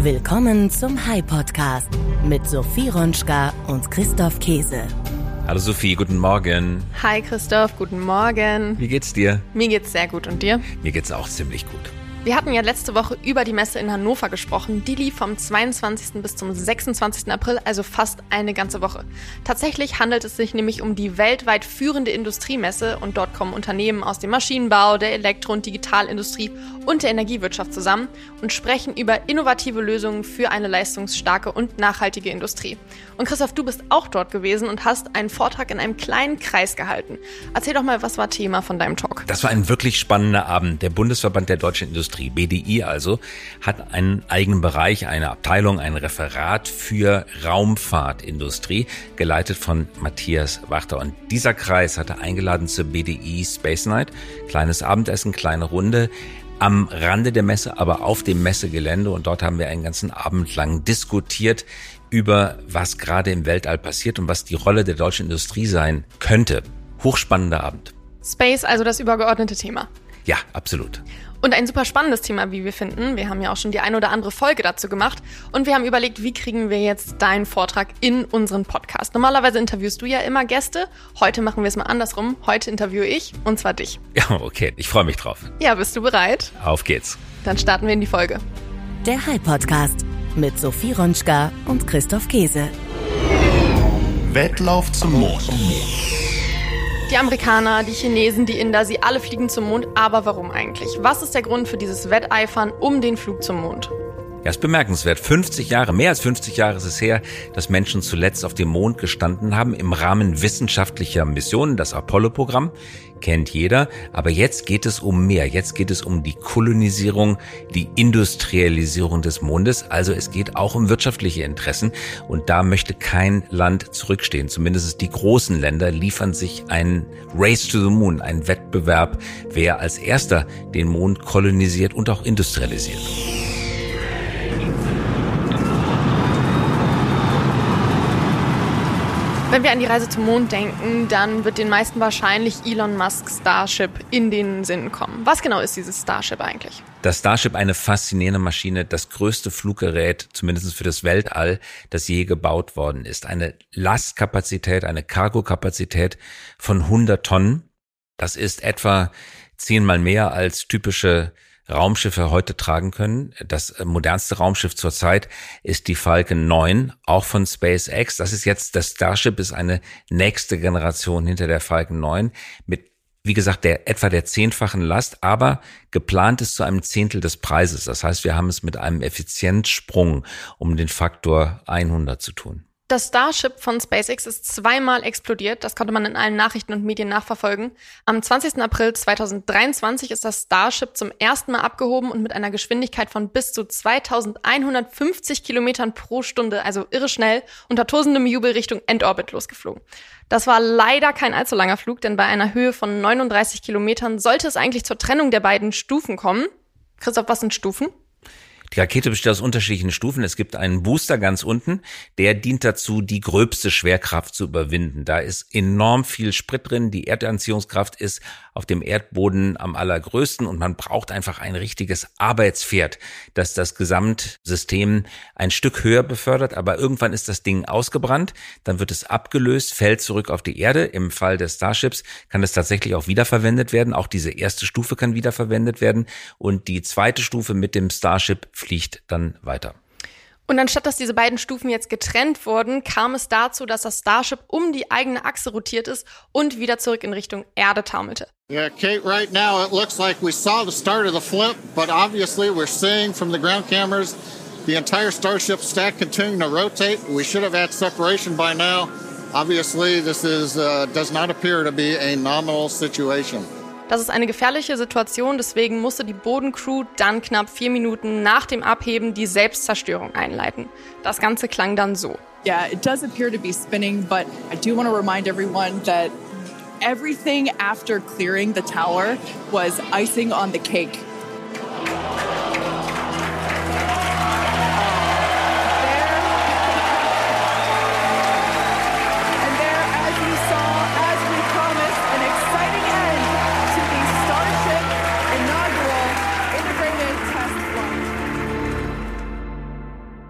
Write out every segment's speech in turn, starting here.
Willkommen zum Hi-Podcast mit Sophie Ronschka und Christoph Käse. Hallo Sophie, guten Morgen. Hi Christoph, guten Morgen. Wie geht's dir? Mir geht's sehr gut und dir? Mir geht's auch ziemlich gut. Wir hatten ja letzte Woche über die Messe in Hannover gesprochen. Die lief vom 22. bis zum 26. April, also fast eine ganze Woche. Tatsächlich handelt es sich nämlich um die weltweit führende Industriemesse und dort kommen Unternehmen aus dem Maschinenbau, der Elektro- und Digitalindustrie und der Energiewirtschaft zusammen und sprechen über innovative Lösungen für eine leistungsstarke und nachhaltige Industrie. Und Christoph, du bist auch dort gewesen und hast einen Vortrag in einem kleinen Kreis gehalten. Erzähl doch mal, was war Thema von deinem Talk? Das war ein wirklich spannender Abend. Der Bundesverband der deutschen Industrie, BDI also, hat einen eigenen Bereich, eine Abteilung, ein Referat für Raumfahrtindustrie, geleitet von Matthias Wachter. Und dieser Kreis hatte eingeladen zur BDI Space Night. Kleines Abendessen, kleine Runde. Am Rande der Messe, aber auf dem Messegelände. Und dort haben wir einen ganzen Abend lang diskutiert über, was gerade im Weltall passiert und was die Rolle der deutschen Industrie sein könnte. Hochspannender Abend. Space, also das übergeordnete Thema. Ja, absolut. Und ein super spannendes Thema, wie wir finden. Wir haben ja auch schon die ein oder andere Folge dazu gemacht. Und wir haben überlegt, wie kriegen wir jetzt deinen Vortrag in unseren Podcast. Normalerweise interviewst du ja immer Gäste. Heute machen wir es mal andersrum. Heute interviewe ich, und zwar dich. Ja, okay. Ich freue mich drauf. Ja, bist du bereit? Auf geht's. Dann starten wir in die Folge. Der Hi-Podcast mit Sophie Ronschka und Christoph Käse. Wettlauf zum Mond. Die Amerikaner, die Chinesen, die Inder, sie alle fliegen zum Mond. Aber warum eigentlich? Was ist der Grund für dieses Wetteifern um den Flug zum Mond? Ja, ist bemerkenswert. 50 Jahre, mehr als 50 Jahre ist es her, dass Menschen zuletzt auf dem Mond gestanden haben im Rahmen wissenschaftlicher Missionen. Das Apollo-Programm kennt jeder. Aber jetzt geht es um mehr. Jetzt geht es um die Kolonisierung, die Industrialisierung des Mondes. Also es geht auch um wirtschaftliche Interessen. Und da möchte kein Land zurückstehen. Zumindest die großen Länder liefern sich ein Race to the Moon, ein Wettbewerb, wer als erster den Mond kolonisiert und auch industrialisiert. Wenn wir an die Reise zum Mond denken, dann wird den meisten wahrscheinlich Elon Musks Starship in den Sinn kommen. Was genau ist dieses Starship eigentlich? Das Starship, eine faszinierende Maschine, das größte Fluggerät, zumindest für das Weltall, das je gebaut worden ist. Eine Lastkapazität, eine Cargokapazität von 100 Tonnen. Das ist etwa 10-mal mehr als typische Raumschiffe heute tragen können. Das modernste Raumschiff zurzeit ist die Falcon 9, auch von SpaceX. Das ist jetzt, das Starship ist eine nächste Generation hinter der Falcon 9 mit, wie gesagt, etwa der 10-fachen Last, aber geplant ist zu einem Zehntel des Preises. Das heißt, wir haben es mit einem Effizienzsprung um den Faktor 100 zu tun. Das Starship von SpaceX ist zweimal explodiert. Das konnte man in allen Nachrichten und Medien nachverfolgen. Am 20. April 2023 ist das Starship zum ersten Mal abgehoben und mit einer Geschwindigkeit von bis zu 2150 Kilometern pro Stunde, also irre schnell, unter tosendem Jubel Richtung Endorbit losgeflogen. Das war leider kein allzu langer Flug, denn bei einer Höhe von 39 Kilometern sollte es eigentlich zur Trennung der beiden Stufen kommen. Christoph, was sind Stufen? Die Rakete besteht aus unterschiedlichen Stufen. Es gibt einen Booster ganz unten, der dient dazu, die gröbste Schwerkraft zu überwinden. Da ist enorm viel Sprit drin. Die Erdanziehungskraft ist auf dem Erdboden am allergrößten und man braucht einfach ein richtiges Arbeitspferd, das das Gesamtsystem ein Stück höher befördert. Aber irgendwann ist das Ding ausgebrannt, dann wird es abgelöst, fällt zurück auf die Erde. Im Fall des Starships kann es tatsächlich auch wiederverwendet werden. Auch diese erste Stufe kann wiederverwendet werden und die zweite Stufe mit dem Starship fliegt dann weiter. Und anstatt dass diese beiden Stufen jetzt getrennt wurden, kam es dazu, dass das Starship um die eigene Achse rotiert ist und wieder zurück in Richtung Erde taumelte. Yeah, Kate, right now it looks like we saw the start of the flip, but obviously we're seeing from the ground cameras the entire Starship stack continuing to rotate. We should have had separation by now. Obviously this does not appear to be a nominal situation. Das ist eine gefährliche Situation, deswegen musste die Bodencrew dann knapp 4 Minuten nach dem Abheben die Selbstzerstörung einleiten. Das Ganze klang dann so. Yeah, it does appear to be spinning, but I do want to remind everyone that everything after clearing the tower was icing on the cake.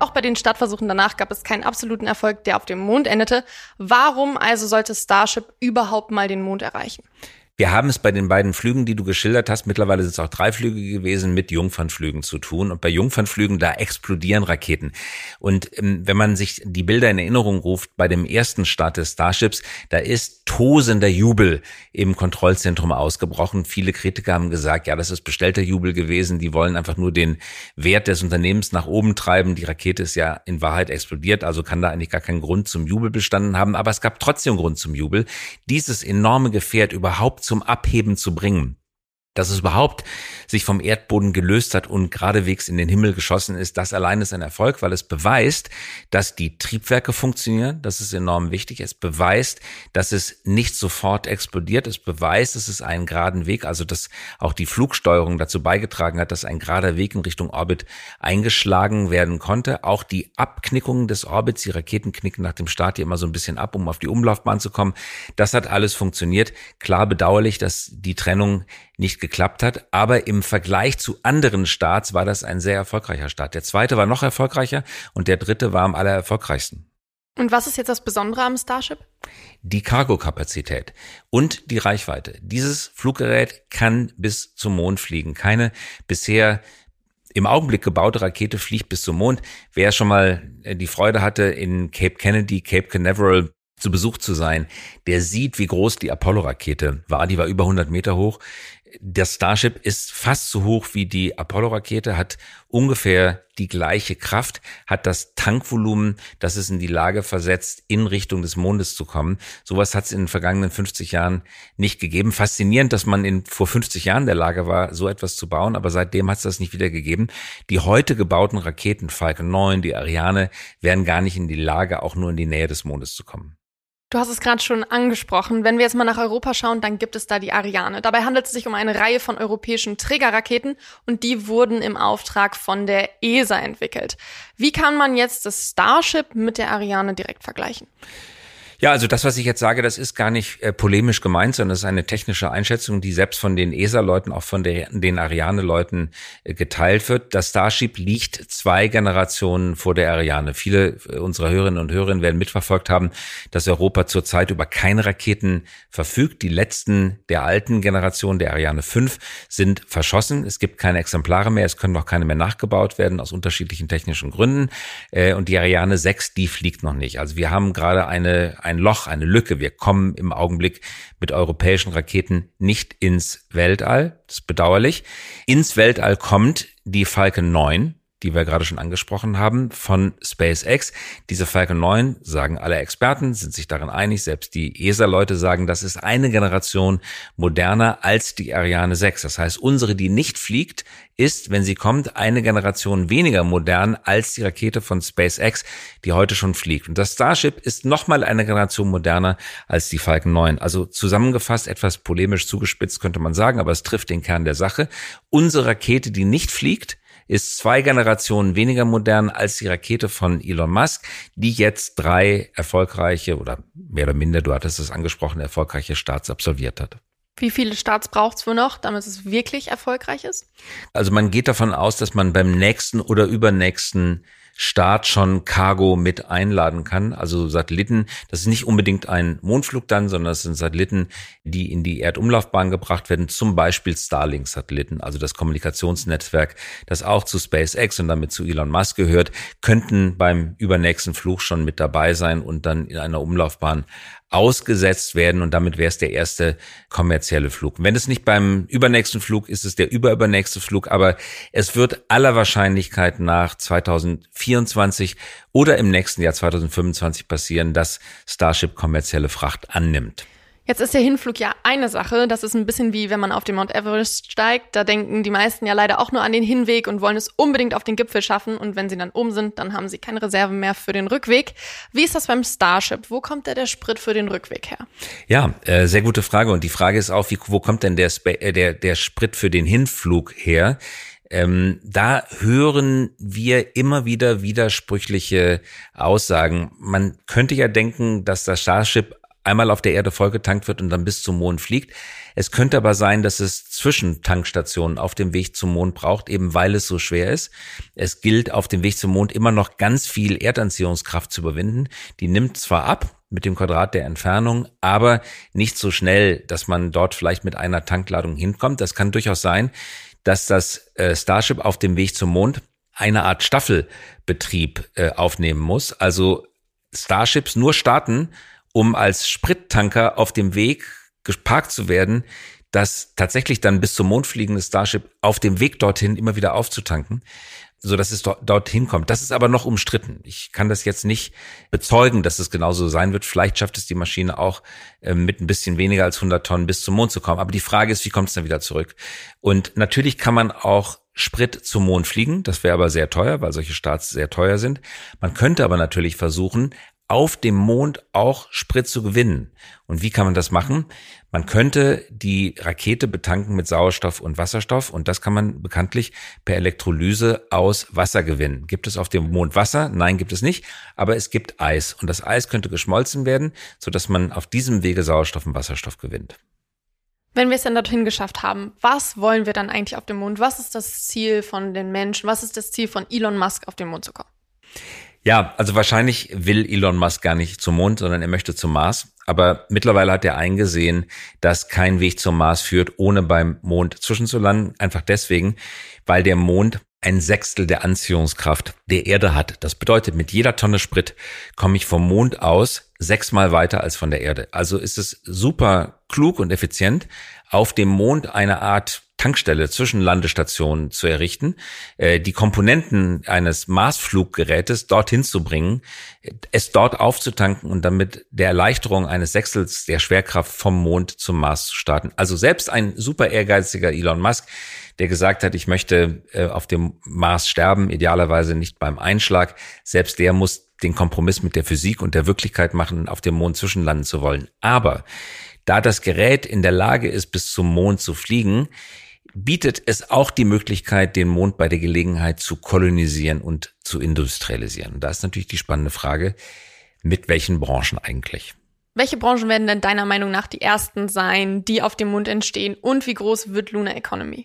Auch bei den Startversuchen danach gab es keinen absoluten Erfolg, der auf dem Mond endete. Warum also sollte Starship überhaupt mal den Mond erreichen? Wir haben es bei den beiden Flügen, die du geschildert hast, mittlerweile sind es auch 3 Flüge gewesen, mit Jungfernflügen zu tun. Und bei Jungfernflügen, da explodieren Raketen. Und wenn man sich die Bilder in Erinnerung ruft, bei dem ersten Start des Starships, da ist tosender Jubel im Kontrollzentrum ausgebrochen. Viele Kritiker haben gesagt, ja, das ist bestellter Jubel gewesen. Die wollen einfach nur den Wert des Unternehmens nach oben treiben. Die Rakete ist ja in Wahrheit explodiert, also kann da eigentlich gar keinen Grund zum Jubel bestanden haben. Aber es gab trotzdem Grund zum Jubel, dieses enorme Gefährt überhaupt zum Abheben zu bringen. Dass es überhaupt sich vom Erdboden gelöst hat und geradewegs in den Himmel geschossen ist, das allein ist ein Erfolg, weil es beweist, dass die Triebwerke funktionieren. Das ist enorm wichtig. Es beweist, dass es nicht sofort explodiert. Es beweist, dass es einen geraden Weg, also dass auch die Flugsteuerung dazu beigetragen hat, dass ein gerader Weg in Richtung Orbit eingeschlagen werden konnte. Auch die Abknickungen des Orbits, die Raketen knicken nach dem Start hier immer so ein bisschen ab, um auf die Umlaufbahn zu kommen. Das hat alles funktioniert. Klar bedauerlich, dass die Trennung nicht geklappt hat, aber im Vergleich zu anderen Starts war das ein sehr erfolgreicher Start. Der zweite war noch erfolgreicher und der dritte war am allererfolgreichsten. Und was ist jetzt das Besondere am Starship? Die Cargokapazität und die Reichweite. Dieses Fluggerät kann bis zum Mond fliegen. Keine bisher im Augenblick gebaute Rakete fliegt bis zum Mond. Wer schon mal die Freude hatte, in Cape Kennedy, Cape Canaveral zu Besuch zu sein, der sieht, wie groß die Apollo-Rakete war. Die war über 100 Meter hoch. Das Starship ist fast so hoch wie die Apollo-Rakete, hat ungefähr die gleiche Kraft, hat das Tankvolumen, das es in die Lage versetzt, in Richtung des Mondes zu kommen. Sowas hat es in den vergangenen 50 Jahren nicht gegeben. Faszinierend, dass man vor 50 Jahren in der Lage war, so etwas zu bauen, aber seitdem hat es das nicht wieder gegeben. Die heute gebauten Raketen, Falcon 9, die Ariane, wären gar nicht in die Lage, auch nur in die Nähe des Mondes zu kommen. Du hast es gerade schon angesprochen. Wenn wir jetzt mal nach Europa schauen, dann gibt es da die Ariane. Dabei handelt es sich um eine Reihe von europäischen Trägerraketen und die wurden im Auftrag von der ESA entwickelt. Wie kann man jetzt das Starship mit der Ariane direkt vergleichen? Ja, also das, was ich jetzt sage, das ist gar nicht polemisch gemeint, sondern das ist eine technische Einschätzung, die selbst von den ESA-Leuten, auch von den Ariane-Leuten geteilt wird. Das Starship liegt 2 Generationen vor der Ariane. Viele unserer Hörerinnen und Hörer werden mitverfolgt haben, dass Europa zurzeit über keine Raketen verfügt. Die letzten der alten Generation, der Ariane 5, sind verschossen. Es gibt keine Exemplare mehr, es können auch keine mehr nachgebaut werden, aus unterschiedlichen technischen Gründen. Und die Ariane 6, die fliegt noch nicht. Also wir haben gerade ein Loch, eine Lücke. Wir kommen im Augenblick mit europäischen Raketen nicht ins Weltall. Das ist bedauerlich. Ins Weltall kommt die Falcon 9, die wir gerade schon angesprochen haben, von SpaceX. Diese Falcon 9, sagen alle Experten, sind sich darin einig, selbst die ESA-Leute sagen, das ist eine Generation moderner als die Ariane 6. Das heißt, unsere, die nicht fliegt, ist, wenn sie kommt, eine Generation weniger modern als die Rakete von SpaceX, die heute schon fliegt. Und das Starship ist nochmal eine Generation moderner als die Falcon 9. Also zusammengefasst, etwas polemisch zugespitzt könnte man sagen, aber es trifft den Kern der Sache. Unsere Rakete, die nicht fliegt, ist 2 Generationen weniger modern als die Rakete von Elon Musk, die jetzt 3 erfolgreiche oder mehr oder minder, du hattest es angesprochen, erfolgreiche Starts absolviert hat. Wie viele Starts braucht es wohl noch, damit es wirklich erfolgreich ist? Also man geht davon aus, dass man beim nächsten oder übernächsten Start schon Cargo mit einladen kann, also Satelliten. Das ist nicht unbedingt ein Mondflug dann, sondern das sind Satelliten, die in die Erdumlaufbahn gebracht werden, zum Beispiel Starlink-Satelliten, also das Kommunikationsnetzwerk, das auch zu SpaceX und damit zu Elon Musk gehört, könnten beim übernächsten Flug schon mit dabei sein und dann in einer Umlaufbahn ausgesetzt werden und damit wäre es der erste kommerzielle Flug. Wenn es nicht beim übernächsten Flug ist, es der übernächste Flug, aber es wird aller Wahrscheinlichkeit nach 2024 oder im nächsten Jahr 2025 passieren, dass Starship kommerzielle Fracht annimmt. Jetzt ist der Hinflug ja eine Sache. Das ist ein bisschen wie, wenn man auf den Mount Everest steigt. Da denken die meisten ja leider auch nur an den Hinweg und wollen es unbedingt auf den Gipfel schaffen. Und wenn sie dann oben sind, dann haben sie keine Reserve mehr für den Rückweg. Wie ist das beim Starship? Wo kommt der Sprit für den Rückweg her? Ja, sehr gute Frage. Und die Frage ist auch, wo kommt denn der Sprit für den Hinflug her? Da hören wir immer wieder widersprüchliche Aussagen. Man könnte ja denken, dass das Starship einmal auf der Erde vollgetankt wird und dann bis zum Mond fliegt. Es könnte aber sein, dass es Zwischentankstationen auf dem Weg zum Mond braucht, eben weil es so schwer ist. Es gilt auf dem Weg zum Mond immer noch ganz viel Erdanziehungskraft zu überwinden. Die nimmt zwar ab mit dem Quadrat der Entfernung, aber nicht so schnell, dass man dort vielleicht mit einer Tankladung hinkommt. Das kann durchaus sein, dass das Starship auf dem Weg zum Mond eine Art Staffelbetrieb aufnehmen muss. Also Starships nur starten, um als Sprittanker auf dem Weg geparkt zu werden, das tatsächlich dann bis zum Mond fliegende Starship auf dem Weg dorthin immer wieder aufzutanken, so dass es dorthin kommt. Das ist aber noch umstritten. Ich kann das jetzt nicht bezeugen, dass es genauso sein wird. Vielleicht schafft es die Maschine auch mit ein bisschen weniger als 100 Tonnen bis zum Mond zu kommen. Aber die Frage ist, wie kommt es dann wieder zurück? Und natürlich kann man auch Sprit zum Mond fliegen. Das wäre aber sehr teuer, weil solche Starts sehr teuer sind. Man könnte aber natürlich versuchen, auf dem Mond auch Sprit zu gewinnen. Und wie kann man das machen? Man könnte die Rakete betanken mit Sauerstoff und Wasserstoff und das kann man bekanntlich per Elektrolyse aus Wasser gewinnen. Gibt es auf dem Mond Wasser? Nein, gibt es nicht, aber es gibt Eis und das Eis könnte geschmolzen werden, sodass man auf diesem Wege Sauerstoff und Wasserstoff gewinnt. Wenn wir es dann dorthin geschafft haben, was wollen wir dann eigentlich auf dem Mond? Was ist das Ziel von den Menschen? Was ist das Ziel von Elon Musk, auf den Mond zu kommen? Ja, also wahrscheinlich will Elon Musk gar nicht zum Mond, sondern er möchte zum Mars. Aber mittlerweile hat er eingesehen, dass kein Weg zum Mars führt, ohne beim Mond zwischenzulanden. Einfach deswegen, weil der Mond ein Sechstel der Anziehungskraft der Erde hat. Das bedeutet, mit jeder Tonne Sprit komme ich vom Mond aus 6-mal weiter als von der Erde. Also ist es super klug und effizient, auf dem Mond eine Art Tankstelle zwischen Landestationen zu errichten, die Komponenten eines Marsfluggerätes dorthin zu bringen, es dort aufzutanken und dann mit der Erleichterung eines Sechstels der Schwerkraft vom Mond zum Mars zu starten. Also selbst ein super ehrgeiziger Elon Musk, der gesagt hat, ich möchte auf dem Mars sterben, idealerweise nicht beim Einschlag, selbst der muss den Kompromiss mit der Physik und der Wirklichkeit machen, auf dem Mond zwischenlanden zu wollen. Aber da das Gerät in der Lage ist, bis zum Mond zu fliegen, bietet es auch die Möglichkeit, den Mond bei der Gelegenheit zu kolonisieren und zu industrialisieren. Da ist natürlich die spannende Frage, mit welchen Branchen eigentlich? Welche Branchen werden denn deiner Meinung nach die ersten sein, die auf dem Mond entstehen? Und wie groß wird Lunar Economy?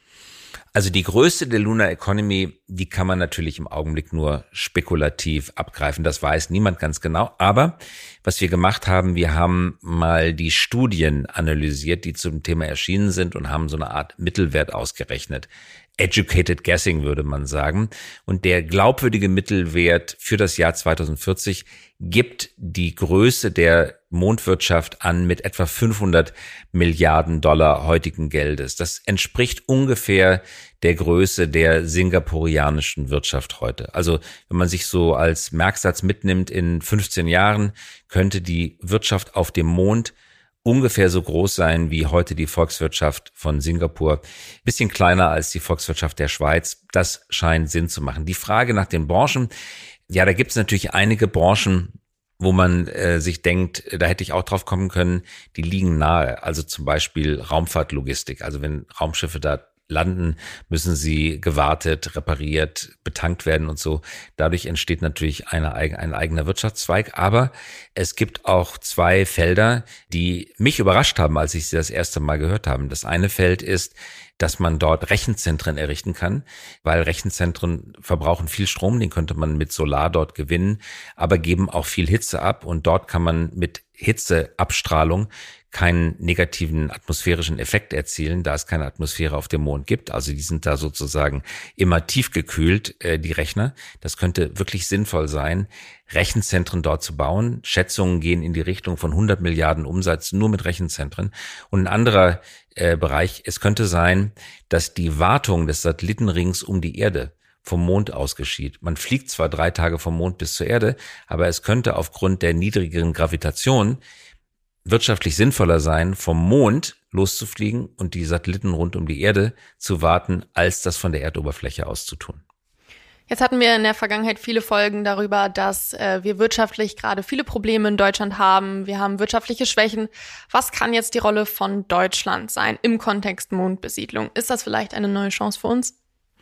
Also die Größe der Lunar Economy, die kann man natürlich im Augenblick nur spekulativ abgreifen. Das weiß niemand ganz genau. Aber was wir gemacht haben, wir haben mal die Studien analysiert, die zum Thema erschienen sind und haben so eine Art Mittelwert ausgerechnet. Educated Guessing würde man sagen. Und der glaubwürdige Mittelwert für das Jahr 2040 gibt die Größe der Mondwirtschaft an mit etwa 500 Milliarden Dollar heutigen Geldes. Das entspricht ungefähr der Größe der singapurianischen Wirtschaft heute. Also wenn man sich so als Merksatz mitnimmt, in 15 Jahren könnte die Wirtschaft auf dem Mond ungefähr so groß sein wie heute die Volkswirtschaft von Singapur. Bisschen kleiner als die Volkswirtschaft der Schweiz. Das scheint Sinn zu machen. Die Frage nach den Branchen, ja, da gibt es natürlich einige Branchen, wo man sich denkt, da hätte ich auch drauf kommen können, die liegen nahe. Also zum Beispiel Raumfahrtlogistik. Also wenn Raumschiffe da landen, müssen sie gewartet, repariert, betankt werden und so. Dadurch entsteht natürlich ein eigener Wirtschaftszweig. Aber es gibt auch zwei Felder, die mich überrascht haben, als ich sie das erste Mal gehört habe. Das eine Feld ist, dass man dort Rechenzentren errichten kann, weil Rechenzentren verbrauchen viel Strom, den könnte man mit Solar dort gewinnen, aber geben auch viel Hitze ab und dort kann man mit Hitzeabstrahlung keinen negativen atmosphärischen Effekt erzielen, da es keine Atmosphäre auf dem Mond gibt. Also die sind da sozusagen immer tiefgekühlt, die Rechner. Das könnte wirklich sinnvoll sein, Rechenzentren dort zu bauen. Schätzungen gehen in die Richtung von 100 Milliarden Umsatz nur mit Rechenzentren. Und ein anderer Bereich, es könnte sein, dass die Wartung des Satellitenrings um die Erde vom Mond aus geschieht. Man fliegt zwar 3 Tage vom Mond bis zur Erde, aber es könnte aufgrund der niedrigeren Gravitation wirtschaftlich sinnvoller sein, vom Mond loszufliegen und die Satelliten rund um die Erde zu warten, als das von der Erdoberfläche aus zu tun. Jetzt hatten wir in der Vergangenheit viele Folgen darüber, dass wir wirtschaftlich gerade viele Probleme in Deutschland haben. Wir haben wirtschaftliche Schwächen. Was kann jetzt die Rolle von Deutschland sein im Kontext Mondbesiedlung? Ist das vielleicht eine neue Chance für uns?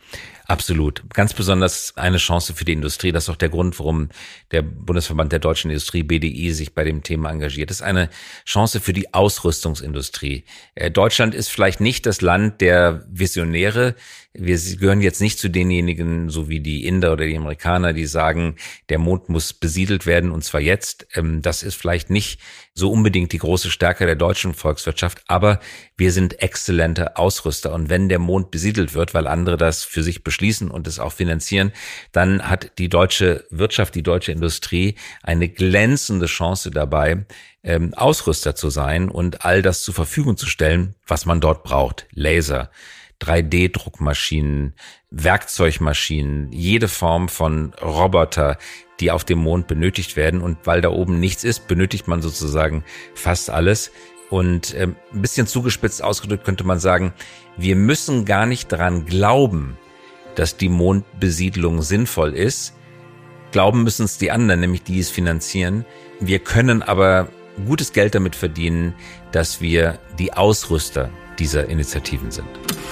Absolut. Ganz besonders eine Chance für die Industrie. Das ist auch der Grund, warum der Bundesverband der deutschen Industrie, BDI, sich bei dem Thema engagiert. Das ist eine Chance für die Ausrüstungsindustrie. Deutschland ist vielleicht nicht das Land der Visionäre. Wir gehören jetzt nicht zu denjenigen, so wie die Inder oder die Amerikaner, die sagen, der Mond muss besiedelt werden und zwar jetzt. Das ist vielleicht nicht so unbedingt die große Stärke der deutschen Volkswirtschaft, aber wir sind exzellente Ausrüster. Und wenn der Mond besiedelt wird, weil andere das für sich beschließen und es auch finanzieren, dann hat die deutsche Wirtschaft, die deutsche Industrie eine glänzende Chance dabei, Ausrüster zu sein und all das zur Verfügung zu stellen, was man dort braucht. Laser, 3D-Druckmaschinen, Werkzeugmaschinen, jede Form von Roboter, die auf dem Mond benötigt werden. Und weil da oben nichts ist, benötigt man sozusagen fast alles. Und ein bisschen zugespitzt ausgedrückt könnte man sagen, wir müssen gar nicht daran glauben, dass die Mondbesiedlung sinnvoll ist. Glauben müssen es die anderen, nämlich die es finanzieren. Wir können aber gutes Geld damit verdienen, dass wir die Ausrüster dieser Initiativen sind.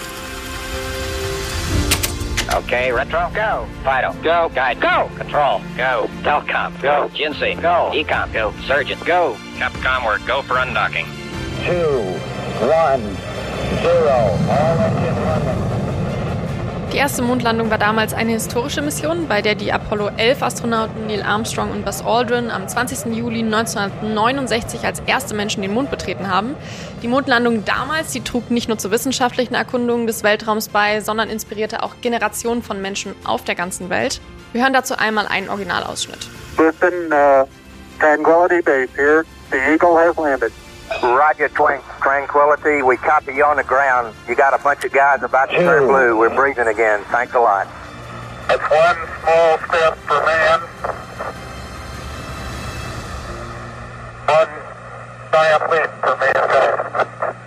Okay, Retro, go. Fido, go. Guide, go. Control, go. Telcom, go. Jinsei, go. Ecom, go. Surgeon, go. Capcom, we're go for undocking. 2, 1, 0. All engine running. Die erste Mondlandung war damals eine historische Mission, bei der die Apollo 11 Astronauten Neil Armstrong und Buzz Aldrin am 20. Juli 1969 als erste Menschen den Mond betreten haben. Die Mondlandung damals, die trug nicht nur zur wissenschaftlichen Erkundung des Weltraums bei, sondern inspirierte auch Generationen von Menschen auf der ganzen Welt. Wir hören dazu einmal einen Originalausschnitt. Listen, Tranquility Base here. The Eagle has landed. Roger, Tranquility. We copy you on the ground. You got a bunch of guys about to turn blue. We're breathing again. Thanks a lot. That's one small step for man. One giant leap for mankind.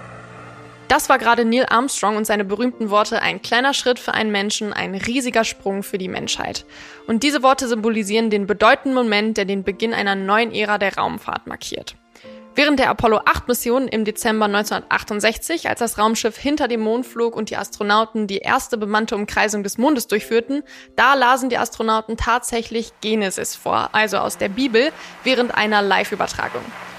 Das war gerade Neil Armstrong und seine berühmten Worte: ein kleiner Schritt für einen Menschen, ein riesiger Sprung für die Menschheit. Und diese Worte symbolisieren den bedeutenden Moment, der den Beginn einer neuen Ära der Raumfahrt markiert. Während der Apollo-8-Mission im Dezember 1968, als das Raumschiff hinter dem Mond flog und die Astronauten die erste bemannte Umkreisung des Mondes durchführten, da lasen die Astronauten tatsächlich Genesis vor, also aus der Bibel, während einer Live-Übertragung.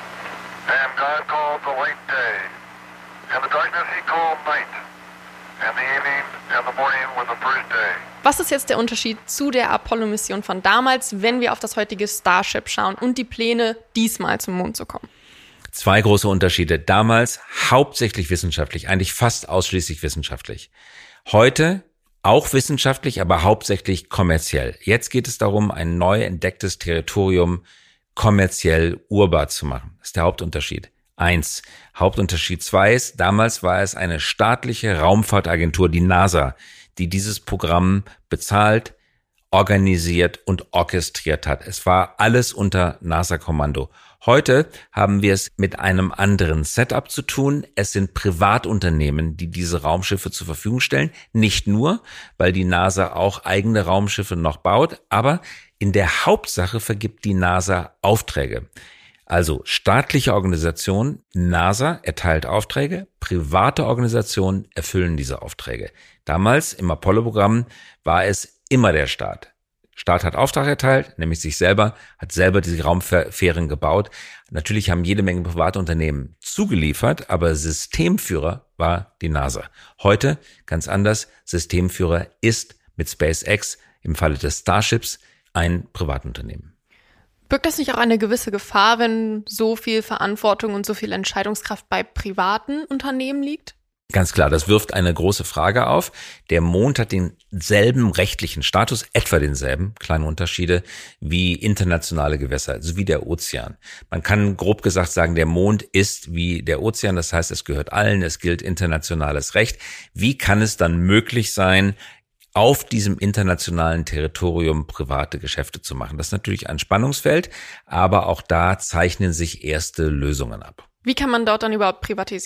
And God called the late day, and the darkness he called night, and the evening and the morning were the first day. Was ist jetzt der Unterschied zu der Apollo-Mission von damals, wenn wir auf das heutige Starship schauen und die Pläne, diesmal zum Mond zu kommen? Zwei große Unterschiede. Damals hauptsächlich wissenschaftlich, eigentlich fast ausschließlich wissenschaftlich. Heute auch wissenschaftlich, aber hauptsächlich kommerziell. Jetzt geht es darum, ein neu entdecktes Territorium kommerziell urbar zu machen. Das ist der Hauptunterschied. 1. Hauptunterschied 2 ist, damals war es eine staatliche Raumfahrtagentur, die NASA, die dieses Programm bezahlt, organisiert und orchestriert hat. Es war alles unter NASA-Kommando. Heute haben wir es mit einem anderen Setup zu tun. Es sind Privatunternehmen, die diese Raumschiffe zur Verfügung stellen. Nicht nur, weil die NASA auch eigene Raumschiffe noch baut, aber in der Hauptsache vergibt die NASA Aufträge. Also staatliche Organisation, NASA erteilt Aufträge, private Organisationen erfüllen diese Aufträge. Damals im Apollo-Programm war es immer der Staat. Staat hat Auftrag erteilt, nämlich sich selber, hat selber diese Raumfähren gebaut. Natürlich haben jede Menge private Unternehmen zugeliefert, aber Systemführer war die NASA. Heute ganz anders. Systemführer ist mit SpaceX im Falle des Starships ein Privatunternehmen. Birgt das nicht auch eine gewisse Gefahr, wenn so viel Verantwortung und so viel Entscheidungskraft bei privaten Unternehmen liegt? Ganz klar, das wirft eine große Frage auf. Der Mond hat denselben rechtlichen Status, etwa denselben, kleine Unterschiede, wie internationale Gewässer, also wie der Ozean. Man kann grob gesagt sagen, der Mond ist wie der Ozean, das heißt, es gehört allen, es gilt internationales Recht. Wie kann es dann möglich sein, auf diesem internationalen Territorium private Geschäfte zu machen? Das ist natürlich ein Spannungsfeld, aber auch da zeichnen sich erste Lösungen ab. Wie kann man dort dann überhaupt privatisieren?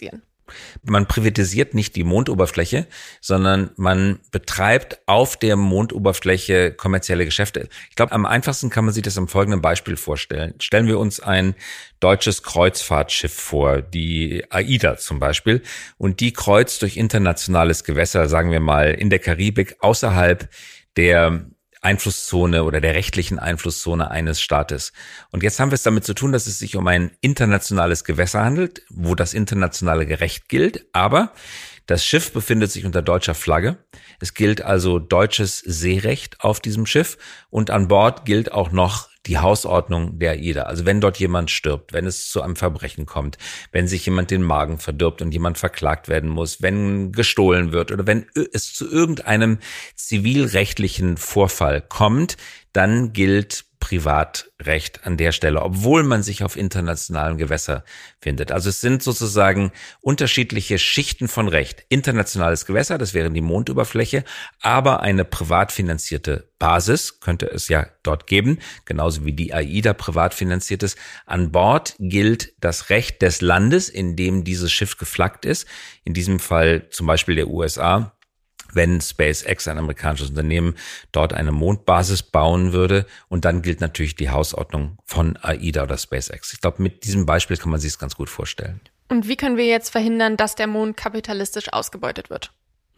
Man privatisiert nicht die Mondoberfläche, sondern man betreibt auf der Mondoberfläche kommerzielle Geschäfte. Ich glaube, am einfachsten kann man sich das am folgenden Beispiel vorstellen. Stellen wir uns ein deutsches Kreuzfahrtschiff vor, die AIDA zum Beispiel, und die kreuzt durch internationales Gewässer, sagen wir mal in der Karibik, außerhalb der Einflusszone oder der rechtlichen Einflusszone eines Staates. Und jetzt haben wir es damit zu tun, dass es sich um ein internationales Gewässer handelt, wo das internationale Recht gilt, aber das Schiff befindet sich unter deutscher Flagge. Es gilt also deutsches Seerecht auf diesem Schiff und an Bord gilt auch noch die Hausordnung der AIDA. Also wenn dort jemand stirbt, wenn es zu einem Verbrechen kommt, wenn sich jemand den Magen verdirbt und jemand verklagt werden muss, wenn gestohlen wird oder wenn es zu irgendeinem zivilrechtlichen Vorfall kommt, dann gilt Privatrecht an der Stelle, obwohl man sich auf internationalem Gewässer findet. Also es sind sozusagen unterschiedliche Schichten von Recht. Internationales Gewässer, das wäre die Mondoberfläche, aber eine privat finanzierte Basis könnte es ja dort geben, genauso wie die AIDA privat finanziert ist. An Bord gilt das Recht des Landes, in dem dieses Schiff geflaggt ist, in diesem Fall zum Beispiel der USA. Wenn SpaceX, ein amerikanisches Unternehmen, dort eine Mondbasis bauen würde. Und dann gilt natürlich die Hausordnung von AIDA oder SpaceX. Ich glaube, mit diesem Beispiel kann man sich es ganz gut vorstellen. Und wie können wir jetzt verhindern, dass der Mond kapitalistisch ausgebeutet wird?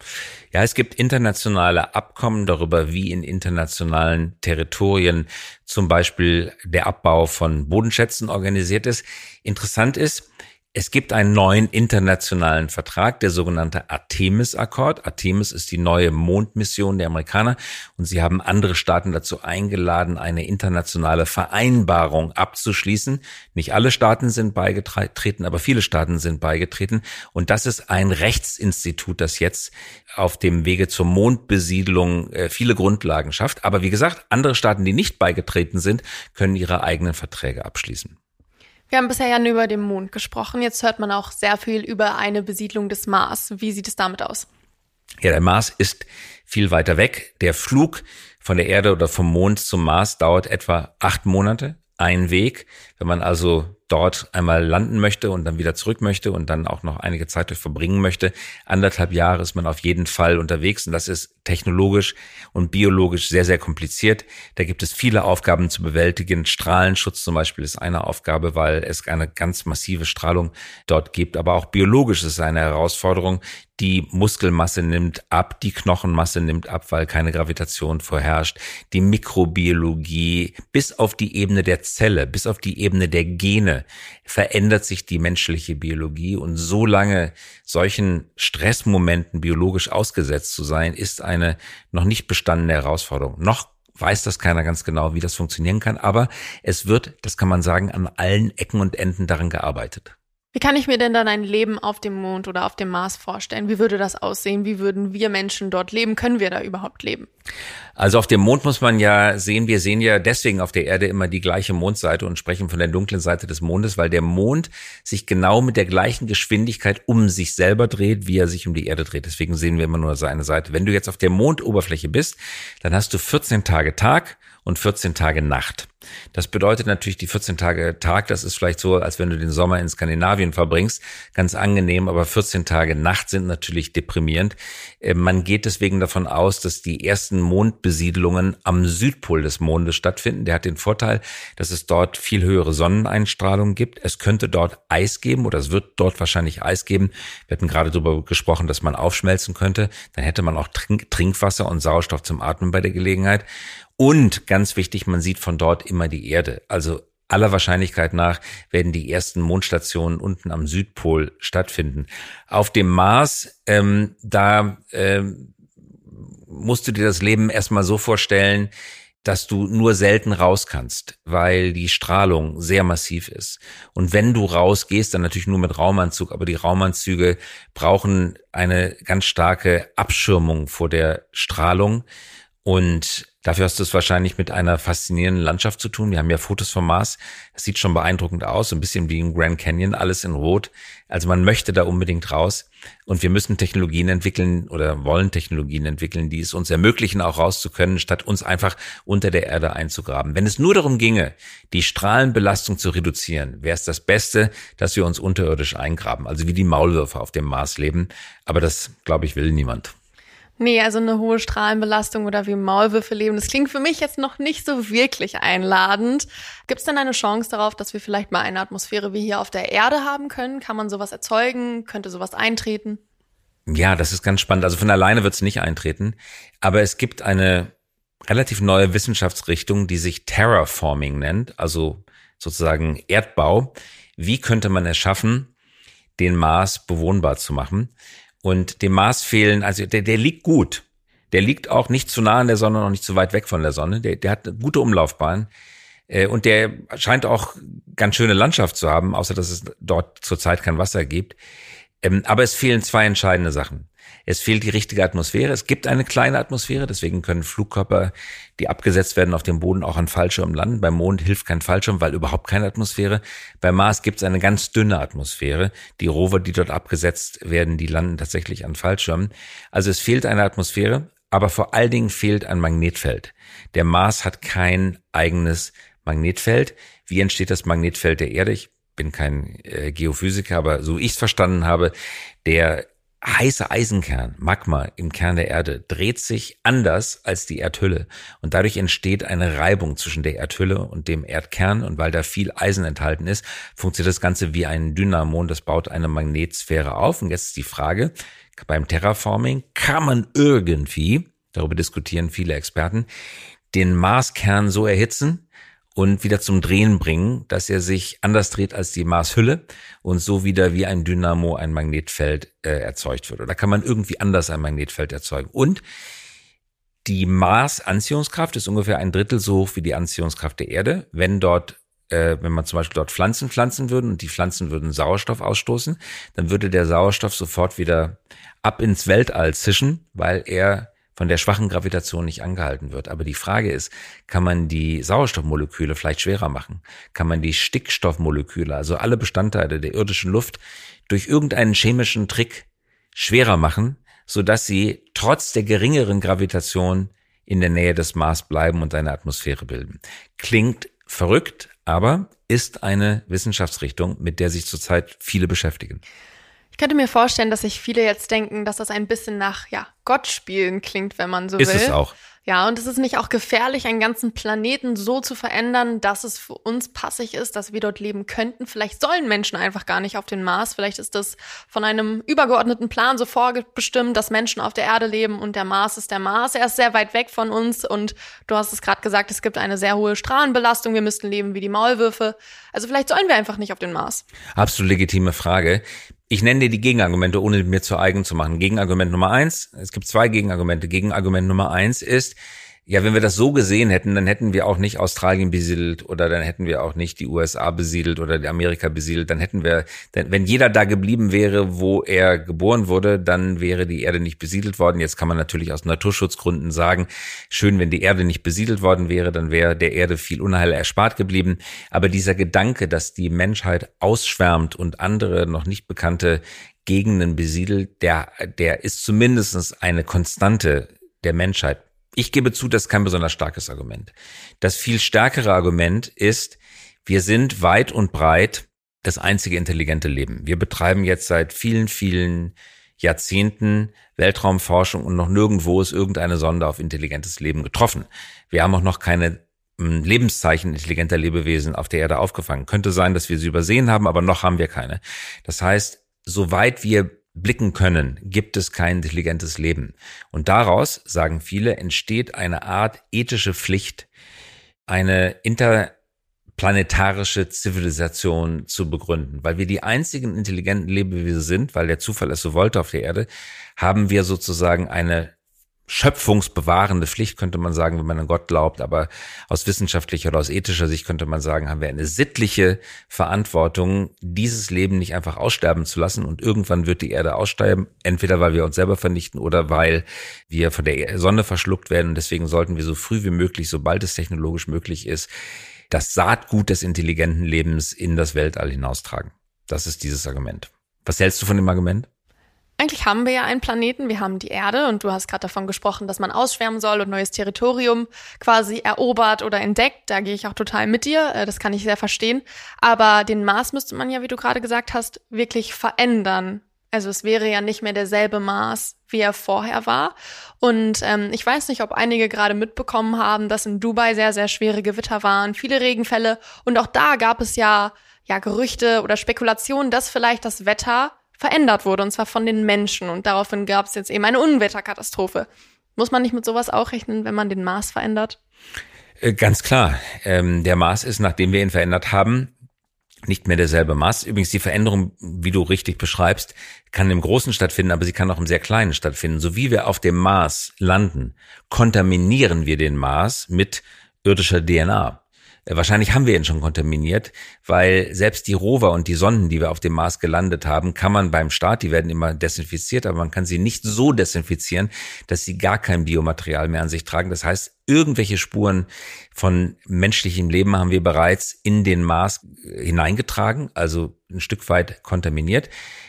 Ja, es gibt internationale Abkommen darüber, wie in internationalen Territorien zum Beispiel der Abbau von Bodenschätzen organisiert ist. Interessant ist, es gibt einen neuen internationalen Vertrag, der sogenannte Artemis-Akkord. Artemis ist die neue Mondmission der Amerikaner und sie haben andere Staaten dazu eingeladen, eine internationale Vereinbarung abzuschließen. Nicht alle Staaten sind beigetreten, aber viele Staaten sind beigetreten und das ist ein Rechtsinstitut, das jetzt auf dem Wege zur Mondbesiedlung viele Grundlagen schafft. Aber wie gesagt, andere Staaten, die nicht beigetreten sind, können ihre eigenen Verträge abschließen. Wir haben bisher ja nur über den Mond gesprochen. Jetzt hört man auch sehr viel über eine Besiedlung des Mars. Wie sieht es damit aus? Ja, der Mars ist viel weiter weg. Der Flug von der Erde oder vom Mond zum Mars dauert etwa 8 Monate. Ein Weg. Wenn man also dort einmal landen möchte und dann wieder zurück möchte und dann auch noch einige Zeit durch verbringen möchte, 1,5 Jahre ist man auf jeden Fall unterwegs und das ist technologisch und biologisch sehr, sehr kompliziert. Da gibt es viele Aufgaben zu bewältigen. Strahlenschutz zum Beispiel ist eine Aufgabe, weil es eine ganz massive Strahlung dort gibt, aber auch biologisch ist es eine Herausforderung. Die Muskelmasse nimmt ab, die Knochenmasse nimmt ab, weil keine Gravitation vorherrscht. Die Mikrobiologie bis auf die Ebene der Zelle, bis auf die Ebene der Gene verändert sich die menschliche Biologie und so lange solchen Stressmomenten biologisch ausgesetzt zu sein, ist eine noch nicht bestandene Herausforderung. Noch weiß das keiner ganz genau, wie das funktionieren kann, aber es wird, das kann man sagen, an allen Ecken und Enden daran gearbeitet. Wie kann ich mir denn dann ein Leben auf dem Mond oder auf dem Mars vorstellen? Wie würde das aussehen? Wie würden wir Menschen dort leben? Können wir da überhaupt leben? Also auf dem Mond muss man ja sehen, wir sehen ja deswegen auf der Erde immer die gleiche Mondseite und sprechen von der dunklen Seite des Mondes, weil der Mond sich genau mit der gleichen Geschwindigkeit um sich selber dreht, wie er sich um die Erde dreht. Deswegen sehen wir immer nur seine Seite. Wenn du jetzt auf der Mondoberfläche bist, dann hast du 14 Tage Tag und 14 Tage Nacht. Das bedeutet natürlich, die 14 Tage Tag, das ist vielleicht so, als wenn du den Sommer in Skandinavien verbringst, ganz angenehm, aber 14 Tage Nacht sind natürlich deprimierend. Man geht deswegen davon aus, dass die ersten Mondbesiedlungen am Südpol des Mondes stattfinden. Der hat den Vorteil, dass es dort viel höhere Sonneneinstrahlung gibt. Es könnte dort Eis geben oder es wird dort wahrscheinlich Eis geben. Wir hatten gerade darüber gesprochen, dass man aufschmelzen könnte. Dann hätte man auch Trinkwasser und Sauerstoff zum Atmen bei der Gelegenheit. Und ganz wichtig, man sieht von dort immer die Erde. Also aller Wahrscheinlichkeit nach werden die ersten Mondstationen unten am Südpol stattfinden. Auf dem Mars, musst du dir das Leben erstmal so vorstellen, dass du nur selten raus kannst, weil die Strahlung sehr massiv ist. Und wenn du rausgehst, dann natürlich nur mit Raumanzug, aber die Raumanzüge brauchen eine ganz starke Abschirmung vor der Strahlung. Und Dafür hast du es wahrscheinlich mit einer faszinierenden Landschaft zu tun. Wir haben ja Fotos vom Mars. Das sieht schon beeindruckend aus, so ein bisschen wie im Grand Canyon, alles in Rot. Also man möchte da unbedingt raus. Und wir müssen Technologien entwickeln oder wollen Technologien entwickeln, die es uns ermöglichen, auch raus zu können, statt uns einfach unter der Erde einzugraben. Wenn es nur darum ginge, die Strahlenbelastung zu reduzieren, wäre es das Beste, dass wir uns unterirdisch eingraben. Also wie die Maulwürfe auf dem Mars leben. Aber das, glaube ich, will niemand. Nee, also eine hohe Strahlenbelastung oder wie Maulwürfe leben, das klingt für mich jetzt noch nicht so wirklich einladend. Gibt es denn eine Chance darauf, dass wir vielleicht mal eine Atmosphäre wie hier auf der Erde haben können? Kann man sowas erzeugen? Könnte sowas eintreten? Ja, das ist ganz spannend. Also von alleine wird es nicht eintreten. Aber es gibt eine relativ neue Wissenschaftsrichtung, die sich Terraforming nennt, also sozusagen Erdbau. Wie könnte man es schaffen, den Mars bewohnbar zu machen? Und dem Mars fehlen, also der liegt gut. Der liegt auch nicht zu nah an der Sonne, noch nicht zu weit weg von der Sonne. Der hat eine gute Umlaufbahn. Und der scheint auch ganz schöne Landschaft zu haben, außer dass es dort zurzeit kein Wasser gibt. Aber es fehlen zwei entscheidende Sachen. Es fehlt die richtige Atmosphäre. Es gibt eine kleine Atmosphäre, deswegen können Flugkörper, die abgesetzt werden auf dem Boden, auch an Fallschirm landen. Beim Mond hilft kein Fallschirm, weil überhaupt keine Atmosphäre. Beim Mars gibt es eine ganz dünne Atmosphäre. Die Rover, die dort abgesetzt werden, die landen tatsächlich an Fallschirmen. Also es fehlt eine Atmosphäre, aber vor allen Dingen fehlt ein Magnetfeld. Der Mars hat kein eigenes Magnetfeld. Wie entsteht das Magnetfeld der Erde? Ich bin kein Geophysiker, aber so ich es verstanden habe, der heiße Eisenkern, Magma im Kern der Erde, dreht sich anders als die Erdhülle. Und dadurch entsteht eine Reibung zwischen der Erdhülle und dem Erdkern. Und weil da viel Eisen enthalten ist, funktioniert das Ganze wie ein Dynamo und das baut eine Magnetsphäre auf. Und jetzt ist die Frage, beim Terraforming kann man irgendwie, darüber diskutieren viele Experten, den Marskern so erhitzen und wieder zum Drehen bringen, dass er sich anders dreht als die Marshülle und so wieder wie ein Dynamo ein Magnetfeld erzeugt wird. Oder kann man irgendwie anders ein Magnetfeld erzeugen? Und die Mars-Anziehungskraft ist ungefähr 1/3 so hoch wie die Anziehungskraft der Erde. Wenn man zum Beispiel dort Pflanzen pflanzen würden und die Pflanzen würden Sauerstoff ausstoßen, dann würde der Sauerstoff sofort wieder ab ins Weltall zischen, weil er von der schwachen Gravitation nicht angehalten wird. Aber die Frage ist, kann man die Sauerstoffmoleküle vielleicht schwerer machen? Kann man die Stickstoffmoleküle, also alle Bestandteile der irdischen Luft, durch irgendeinen chemischen Trick schwerer machen, sodass sie trotz der geringeren Gravitation in der Nähe des Mars bleiben und eine Atmosphäre bilden? Klingt verrückt, aber ist eine Wissenschaftsrichtung, mit der sich zurzeit viele beschäftigen. Ich könnte mir vorstellen, dass sich viele jetzt denken, dass das ein bisschen nach Gott spielen klingt, wenn man so will. Ist es auch. Ja, und es ist nicht auch gefährlich, einen ganzen Planeten so zu verändern, dass es für uns passig ist, dass wir dort leben könnten. Vielleicht sollen Menschen einfach gar nicht auf den Mars. Vielleicht ist das von einem übergeordneten Plan so vorbestimmt, dass Menschen auf der Erde leben und der Mars ist der Mars. Er ist sehr weit weg von uns und du hast es gerade gesagt, es gibt eine sehr hohe Strahlenbelastung. Wir müssten leben wie die Maulwürfe. Also vielleicht sollen wir einfach nicht auf den Mars. Absolut legitime Frage. Ich nenne dir die Gegenargumente, ohne mir zu eigen zu machen. Gegenargument Nummer 1, es gibt 2 Gegenargumente. Gegenargument Nummer 1 ist, ja, wenn wir das so gesehen hätten, dann hätten wir auch nicht Australien besiedelt oder dann hätten wir auch nicht die USA besiedelt oder die Amerika besiedelt. Dann hätten wir, wenn jeder da geblieben wäre, wo er geboren wurde, dann wäre die Erde nicht besiedelt worden. Jetzt kann man natürlich aus Naturschutzgründen sagen, schön, wenn die Erde nicht besiedelt worden wäre, dann wäre der Erde viel Unheil erspart geblieben. Aber dieser Gedanke, dass die Menschheit ausschwärmt und andere noch nicht bekannte Gegenden besiedelt, der ist zumindest eine Konstante der Menschheit. Ich gebe zu, das ist kein besonders starkes Argument. Das viel stärkere Argument ist, wir sind weit und breit das einzige intelligente Leben. Wir betreiben jetzt seit vielen, vielen Jahrzehnten Weltraumforschung und noch nirgendwo ist irgendeine Sonde auf intelligentes Leben getroffen. Wir haben auch noch keine Lebenszeichen intelligenter Lebewesen auf der Erde aufgefangen. Könnte sein, dass wir sie übersehen haben, aber noch haben wir keine. Das heißt, soweit wir blicken können, gibt es kein intelligentes Leben. Und daraus, sagen viele, entsteht eine Art ethische Pflicht, eine interplanetarische Zivilisation zu begründen. Weil wir die einzigen intelligenten Lebewesen sind, weil der Zufall es so wollte auf der Erde, haben wir sozusagen eine schöpfungsbewahrende Pflicht, könnte man sagen, wenn man an Gott glaubt, aber aus wissenschaftlicher oder aus ethischer Sicht könnte man sagen, haben wir eine sittliche Verantwortung, dieses Leben nicht einfach aussterben zu lassen, und irgendwann wird die Erde aussterben, entweder weil wir uns selber vernichten oder weil wir von der Sonne verschluckt werden, und deswegen sollten wir so früh wie möglich, sobald es technologisch möglich ist, das Saatgut des intelligenten Lebens in das Weltall hinaustragen. Das ist dieses Argument. Was hältst du von dem Argument? Eigentlich haben wir ja einen Planeten, wir haben die Erde, und du hast gerade davon gesprochen, dass man ausschwärmen soll und neues Territorium quasi erobert oder entdeckt. Da gehe ich auch total mit dir, das kann ich sehr verstehen. Aber den Mars müsste man ja, wie du gerade gesagt hast, wirklich verändern. Also es wäre ja nicht mehr derselbe Mars, wie er vorher war. Und ich weiß nicht, ob einige gerade mitbekommen haben, dass in Dubai sehr, sehr schwere Gewitter waren, viele Regenfälle. Und auch da gab es ja Gerüchte oder Spekulationen, dass vielleicht das Wetter verändert wurde, und zwar von den Menschen. Und daraufhin gab es jetzt eben eine Unwetterkatastrophe. Muss man nicht mit sowas auch rechnen, wenn man den Mars verändert? Ganz klar. Der Mars ist, nachdem wir ihn verändert haben, nicht mehr derselbe Mars. Übrigens, die Veränderung, wie du richtig beschreibst, kann im Großen stattfinden, aber sie kann auch im sehr Kleinen stattfinden. So wie wir auf dem Mars landen, kontaminieren wir den Mars mit irdischer DNA. Wahrscheinlich haben wir ihn schon kontaminiert, weil selbst die Rover und die Sonden, die wir auf dem Mars gelandet haben, kann man beim Start, die werden immer desinfiziert, aber man kann sie nicht so desinfizieren, dass sie gar kein Biomaterial mehr an sich tragen. Das heißt, irgendwelche Spuren von menschlichem Leben haben wir bereits in den Mars hineingetragen, also ein Stück weit kontaminiert.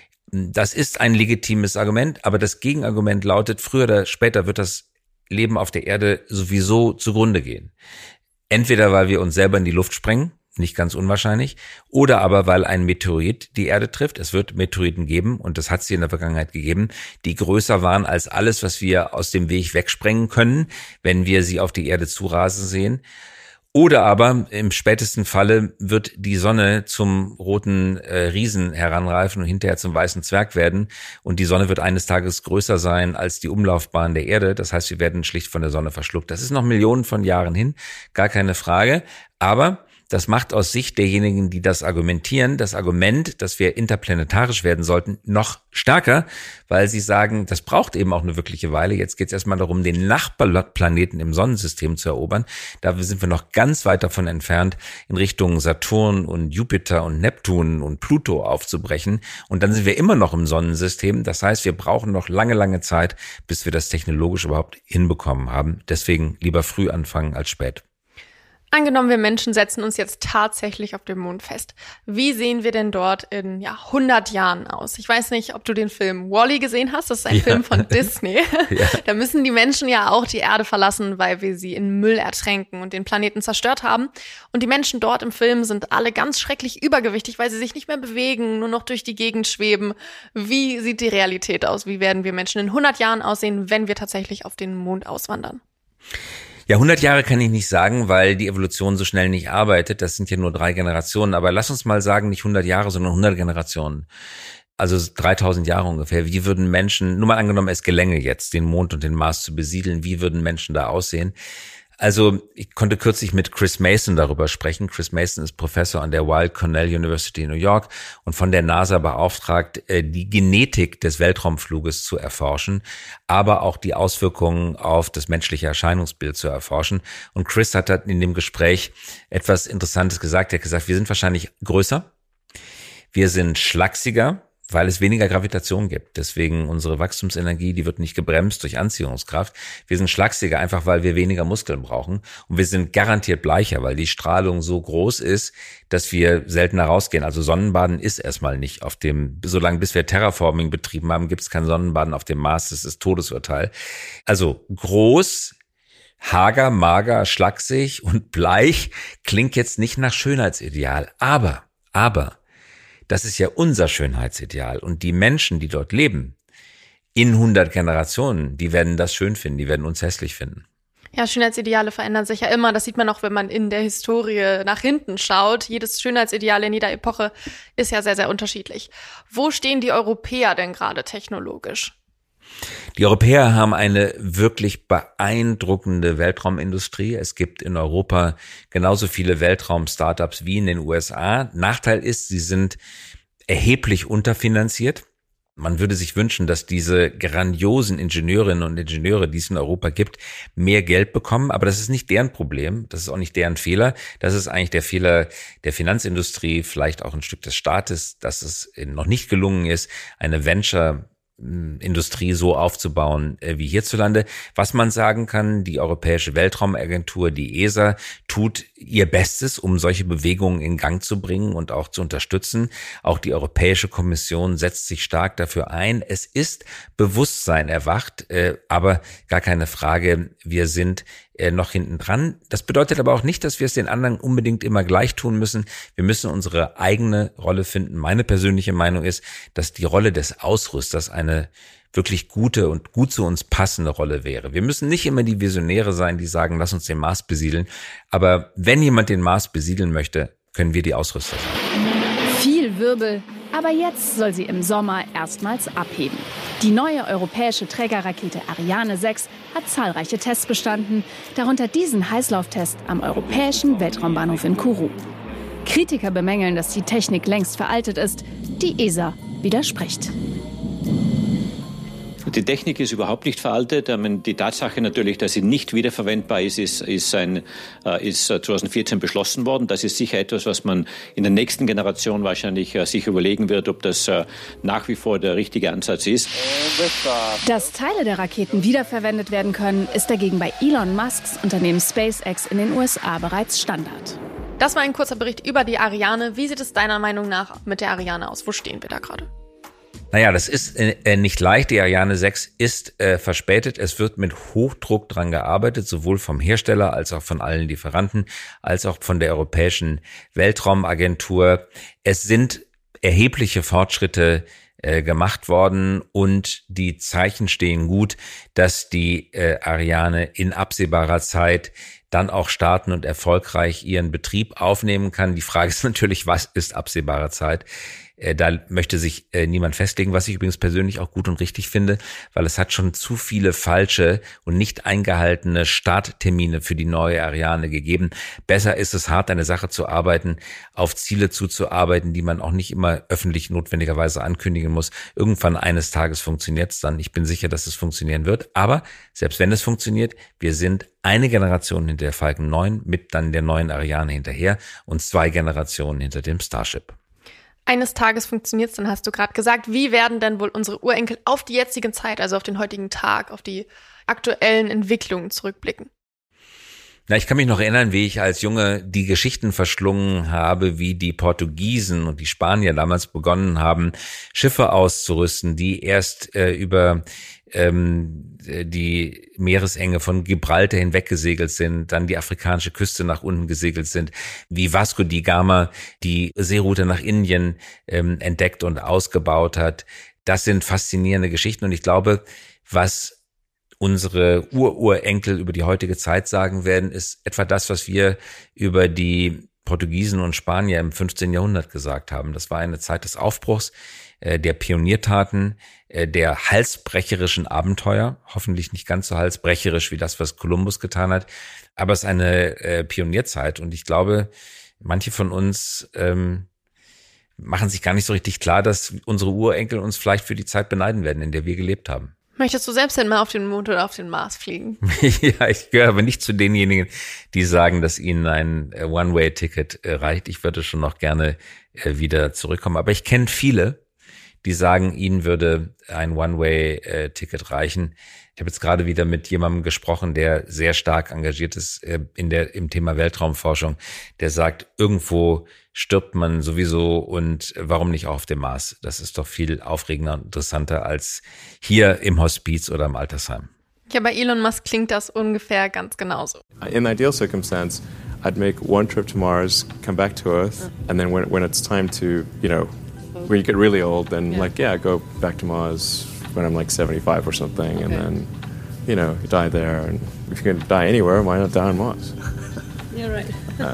Das ist ein legitimes Argument, aber das Gegenargument lautet, früher oder später wird das Leben auf der Erde sowieso zugrunde gehen. Entweder weil wir uns selber in die Luft sprengen, nicht ganz unwahrscheinlich, oder aber weil ein Meteorit die Erde trifft. Es wird Meteoriten geben, und das hat es in der Vergangenheit gegeben, die größer waren als alles, was wir aus dem Weg wegsprengen können, wenn wir sie auf die Erde zurasen sehen. Oder aber im spätesten Falle wird die Sonne zum roten Riesen heranreifen und hinterher zum weißen Zwerg werden, und die Sonne wird eines Tages größer sein als die Umlaufbahn der Erde. Das heißt, wir werden schlicht von der Sonne verschluckt. Das ist noch Millionen von Jahren hin, gar keine Frage. Aber das macht aus Sicht derjenigen, die das argumentieren, das Argument, dass wir interplanetarisch werden sollten, noch stärker, weil sie sagen, das braucht eben auch eine wirkliche Weile. Jetzt geht es erstmal darum, den Nachbarplaneten im Sonnensystem zu erobern. Da sind wir noch ganz weit davon entfernt, in Richtung Saturn und Jupiter und Neptun und Pluto aufzubrechen. Und dann sind wir immer noch im Sonnensystem. Das heißt, wir brauchen noch lange, lange Zeit, bis wir das technologisch überhaupt hinbekommen haben. Deswegen lieber früh anfangen als spät. Angenommen, wir Menschen setzen uns jetzt tatsächlich auf dem Mond fest. Wie sehen wir denn dort in 100 Jahren aus? Ich weiß nicht, ob du den Film WALL-E gesehen hast. Das ist ein Film von Disney. Ja. Da müssen die Menschen ja auch die Erde verlassen, weil wir sie in Müll ertränken und den Planeten zerstört haben. Und die Menschen dort im Film sind alle ganz schrecklich übergewichtig, weil sie sich nicht mehr bewegen, nur noch durch die Gegend schweben. Wie sieht die Realität aus? Wie werden wir Menschen in 100 Jahren aussehen, wenn wir tatsächlich auf den Mond auswandern? Ja, 100 Jahre kann ich nicht sagen, weil die Evolution so schnell nicht arbeitet. Das sind ja nur 3 Generationen. Aber lass uns mal sagen, nicht 100 Jahre, sondern 100 Generationen. Also 3000 Jahre ungefähr. Wie würden Menschen, nur mal angenommen, es gelänge jetzt, den Mond und den Mars zu besiedeln, wie würden Menschen da aussehen? Also ich konnte kürzlich mit Chris Mason darüber sprechen. Chris Mason ist Professor an der Weill Cornell University in New York und von der NASA beauftragt, die Genetik des Weltraumfluges zu erforschen, aber auch die Auswirkungen auf das menschliche Erscheinungsbild zu erforschen. Und Chris hat in dem Gespräch etwas Interessantes gesagt. Er hat gesagt, wir sind wahrscheinlich größer, wir sind schlachsiger, weil es weniger Gravitation gibt. Deswegen unsere Wachstumsenergie, die wird nicht gebremst durch Anziehungskraft. Wir sind schlachsiger, einfach weil wir weniger Muskeln brauchen. Und wir sind garantiert bleicher, weil die Strahlung so groß ist, dass wir seltener rausgehen. Also Sonnenbaden ist erstmal nicht auf dem, solange bis wir Terraforming betrieben haben, gibt es kein Sonnenbaden auf dem Mars. Das ist Todesurteil. Also groß, hager, mager, schlaksig und bleich klingt jetzt nicht nach Schönheitsideal. Aber das ist ja unser Schönheitsideal. Und die Menschen, die dort leben, in 100 Generationen, die werden das schön finden, die werden uns hässlich finden. Ja, Schönheitsideale verändern sich ja immer. Das sieht man auch, wenn man in der Historie nach hinten schaut. Jedes Schönheitsideal in jeder Epoche ist ja sehr, sehr unterschiedlich. Wo stehen die Europäer denn gerade technologisch? Die Europäer haben eine wirklich beeindruckende Weltraumindustrie. Es gibt in Europa genauso viele Weltraum-Startups wie in den USA. Nachteil ist, sie sind erheblich unterfinanziert. Man würde sich wünschen, dass diese grandiosen Ingenieurinnen und Ingenieure, die es in Europa gibt, mehr Geld bekommen. Aber das ist nicht deren Problem. Das ist auch nicht deren Fehler. Das ist eigentlich der Fehler der Finanzindustrie, vielleicht auch ein Stück des Staates, dass es noch nicht gelungen ist, eine Venture-Industrie so aufzubauen wie hierzulande. Was man sagen kann, die Europäische Weltraumagentur, die ESA, tut ihr Bestes, um solche Bewegungen in Gang zu bringen und auch zu unterstützen. Auch die Europäische Kommission setzt sich stark dafür ein. Es ist Bewusstsein erwacht, aber gar keine Frage, wir sind noch hinten dran. Das bedeutet aber auch nicht, dass wir es den anderen unbedingt immer gleich tun müssen. Wir müssen unsere eigene Rolle finden. Meine persönliche Meinung ist, dass die Rolle des Ausrüsters eine wirklich gute und gut zu uns passende Rolle wäre. Wir müssen nicht immer die Visionäre sein, die sagen, lass uns den Mars besiedeln. Aber wenn jemand den Mars besiedeln möchte, können wir die Ausrüster sein. Viel Wirbel, aber jetzt soll sie im Sommer erstmals abheben. Die neue europäische Trägerrakete Ariane 6 hat zahlreiche Tests bestanden, darunter diesen Heißlauftest am Europäischen Weltraumbahnhof in Kourou. Kritiker bemängeln, dass die Technik längst veraltet ist. Die ESA widerspricht. Die Technik ist überhaupt nicht veraltet. Die Tatsache natürlich, dass sie nicht wiederverwendbar ist 2014 beschlossen worden. Das ist sicher etwas, was man in der nächsten Generation wahrscheinlich sich überlegen wird, ob das nach wie vor der richtige Ansatz ist. Dass Teile der Raketen wiederverwendet werden können, ist dagegen bei Elon Musks Unternehmen SpaceX in den USA bereits Standard. Das war ein kurzer Bericht über die Ariane. Wie sieht es deiner Meinung nach mit der Ariane aus? Wo stehen wir da gerade? Naja, das ist nicht leicht. Die Ariane 6 ist verspätet. Es wird mit Hochdruck dran gearbeitet, sowohl vom Hersteller als auch von allen Lieferanten, als auch von der Europäischen Weltraumagentur. Es sind erhebliche Fortschritte gemacht worden und die Zeichen stehen gut, dass die Ariane in absehbarer Zeit dann auch starten und erfolgreich ihren Betrieb aufnehmen kann. Die Frage ist natürlich, was ist absehbare Zeit? Da möchte sich niemand festlegen, was ich übrigens persönlich auch gut und richtig finde, weil es hat schon zu viele falsche und nicht eingehaltene Starttermine für die neue Ariane gegeben. Besser ist es, hart an der Sache zu arbeiten, auf Ziele zuzuarbeiten, die man auch nicht immer öffentlich notwendigerweise ankündigen muss. Irgendwann eines Tages funktioniert es dann. Ich bin sicher, dass es funktionieren wird. Aber selbst wenn es funktioniert, wir sind eine Generation hinter der Falcon 9 mit dann der neuen Ariane hinterher und 2 Generationen hinter dem Starship. Eines Tages funktioniert es, dann hast du gerade gesagt. Wie werden denn wohl unsere Urenkel auf die jetzige Zeit, also auf den heutigen Tag, auf die aktuellen Entwicklungen zurückblicken? Na, ich kann mich noch erinnern, wie ich als Junge die Geschichten verschlungen habe, wie die Portugiesen und die Spanier damals begonnen haben, Schiffe auszurüsten, die erst über die Meeresenge von Gibraltar hinweggesegelt sind, dann die afrikanische Küste nach unten gesegelt sind, wie Vasco da Gama die Seeroute nach Indien entdeckt und ausgebaut hat. Das sind faszinierende Geschichten und ich glaube, was unsere Urenkel über die heutige Zeit sagen werden, ist etwa das, was wir über die Portugiesen und Spanier im 15. Jahrhundert gesagt haben. Das war eine Zeit des Aufbruchs, der Pioniertaten, der halsbrecherischen Abenteuer, hoffentlich nicht ganz so halsbrecherisch wie das, was Kolumbus getan hat, aber es ist eine Pionierzeit und ich glaube, manche von uns machen sich gar nicht so richtig klar, dass unsere Urenkel uns vielleicht für die Zeit beneiden werden, in der wir gelebt haben. Möchtest du selbst denn mal auf den Mond oder auf den Mars fliegen? Ja, ich gehöre aber nicht zu denjenigen, die sagen, dass ihnen ein One-Way-Ticket reicht. Ich würde schon noch gerne wieder zurückkommen. Aber ich kenne viele, die sagen, ihnen würde ein One-Way-Ticket reichen. Ich habe jetzt gerade wieder mit jemandem gesprochen, der sehr stark engagiert ist im Thema Weltraumforschung, der sagt, irgendwo stirbt man sowieso und warum nicht auch auf dem Mars? Das ist doch viel aufregender und interessanter als hier im Hospiz oder im Altersheim. Ja, bei Elon Musk klingt das ungefähr ganz genauso. In ideal circumstance, I'd make one trip to Mars, come back to Earth, and then when it's time to, when you get really old, then go back to Mars when I'm like 75 or something, and then, die there. And if you can die anywhere, why not die on Mars? Yeah, right.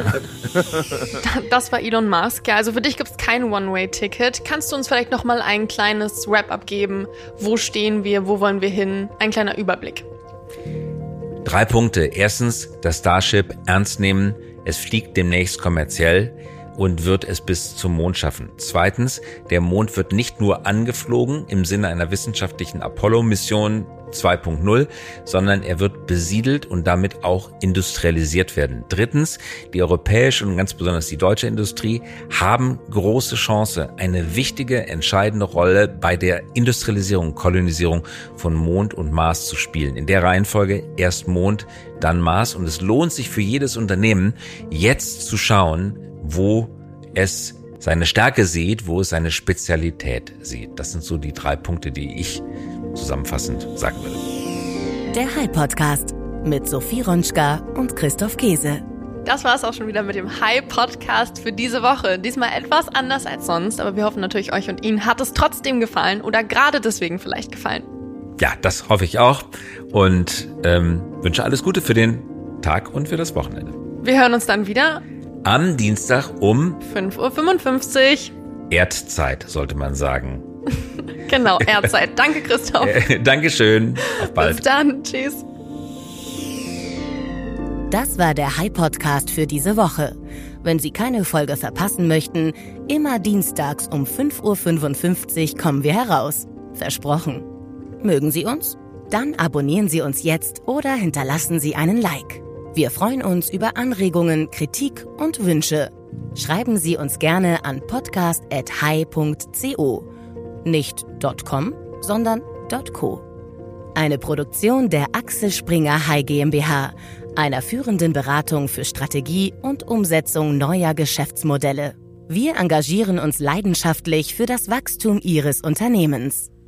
Das war Elon Musk. Ja, also für dich gibt es kein One-Way-Ticket. Kannst du uns vielleicht noch mal ein kleines Wrap-up geben? Wo stehen wir? Wo wollen wir hin? Ein kleiner Überblick. 3 Punkte. Erstens, das Starship ernst nehmen. Es fliegt demnächst kommerziell. und wird es bis zum Mond schaffen. Zweitens, der Mond wird nicht nur angeflogen im Sinne einer wissenschaftlichen Apollo-Mission 2.0, sondern er wird besiedelt und damit auch industrialisiert werden. Drittens, die europäische und ganz besonders die deutsche Industrie haben große Chance, eine wichtige, entscheidende Rolle bei der Industrialisierung, Kolonisierung von Mond und Mars zu spielen. In der Reihenfolge erst Mond, dann Mars. Und es lohnt sich für jedes Unternehmen, jetzt zu schauen, wo es seine Stärke sieht, wo es seine Spezialität sieht. Das sind so die 3 Punkte, die ich zusammenfassend sagen würde. Der Hi-Podcast mit Sophie Ronschka und Christoph Käse. Das war es auch schon wieder mit dem Hi-Podcast für diese Woche. Diesmal etwas anders als sonst, aber wir hoffen natürlich, euch und Ihnen hat es trotzdem gefallen oder gerade deswegen vielleicht gefallen. Ja, das hoffe ich auch und wünsche alles Gute für den Tag und für das Wochenende. Wir hören uns dann wieder am Dienstag um 5:55 Uhr. Erdzeit, sollte man sagen. Genau, Erdzeit. Danke, Christoph. Dankeschön. Auf bald. Bis dann. Tschüss. Das war der Hi-Podcast für diese Woche. Wenn Sie keine Folge verpassen möchten, immer dienstags um 5:55 Uhr kommen wir heraus. Versprochen. Mögen Sie uns? Dann abonnieren Sie uns jetzt oder hinterlassen Sie einen Like. Wir freuen uns über Anregungen, Kritik und Wünsche. Schreiben Sie uns gerne an podcast@hi.co. Nicht .com, sondern .co. Eine Produktion der Axel Springer Hi GmbH, einer führenden Beratung für Strategie und Umsetzung neuer Geschäftsmodelle. Wir engagieren uns leidenschaftlich für das Wachstum Ihres Unternehmens.